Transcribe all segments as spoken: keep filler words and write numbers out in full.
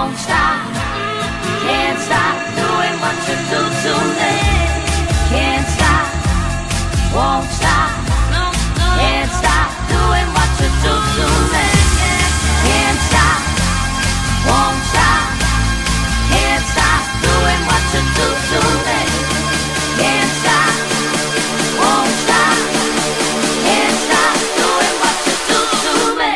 won't stop, can't stop doing what you do to me. Can't stop, won't stop, can't stop doing what you do to me. Can't stop, won't stop, can't stop doing what you do to me. Can't stop, won't stop, can't stop doing what you do to me.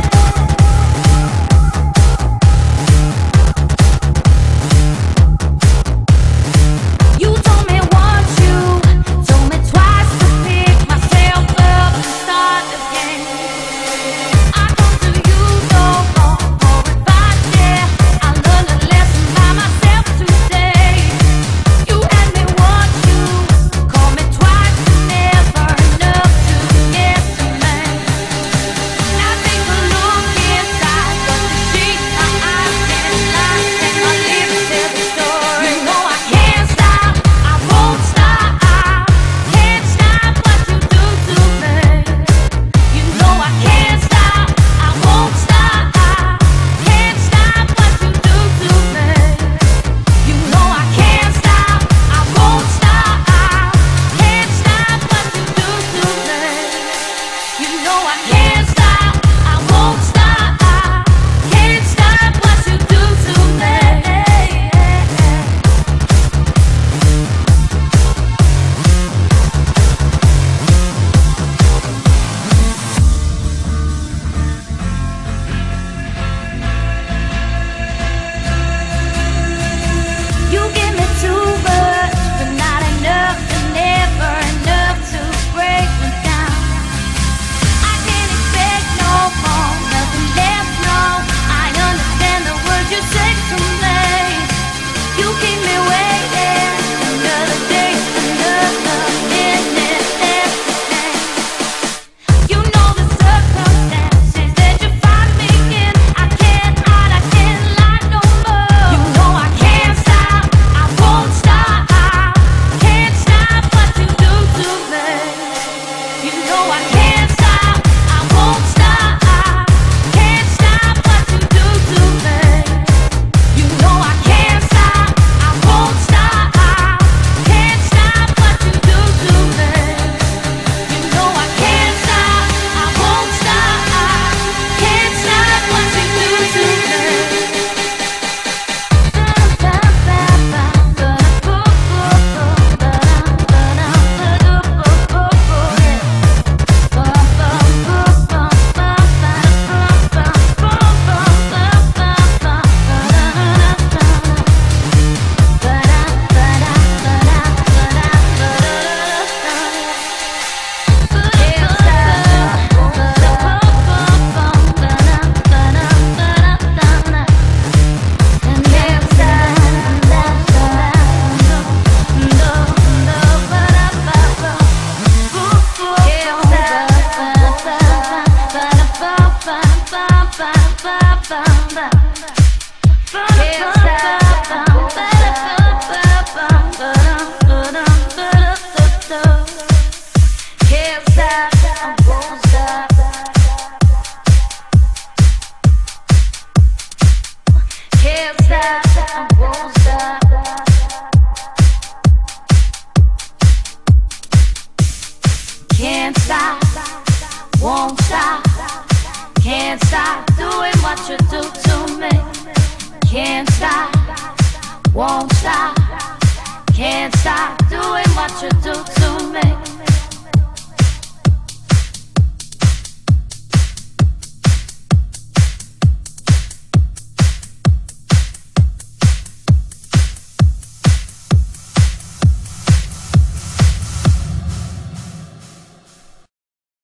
You told me once, you told me twice to pick myself up and start again. I come to you though for, for advice, yeah. I learned a lesson by myself today. You had me once, you called me twice, but never enough to get to me. Now take a look inside, but to see my eyes can't lie, and my lips tell the story. You know I can't stop, I won't stop, can't stop what you do to me. You know I can't stop, I won't stop, can't stop what you do to me. You know I can't stop, I won't stop, can't stop what you do to me. You know I can't stop, I won't stop, can't stop what you do to me. You give me too much, but not enough, and never enough to break me down. I can't expect no more, nothing less, no. I understand the words you say to me. You keep me waiting another day, another minute, everything. You know the circumstances that you find me in. I can't hide, I can't lie no more. You know I can't stop, I won't stop, can't stop what you do to me. You know I can't stop, I won't stop, can't stop what you do to me. You know I can't stop, I won't stop, can't stop what you do to me. You know I can't stop, I won't stop, can't stop what you do to me. Can't stop, I won't stop. Can't stop, I won't stop. Can't stop, won't stop. Can't stop doing what you do to me. Can't stop, won't stop. Can't stop doing what you do to me.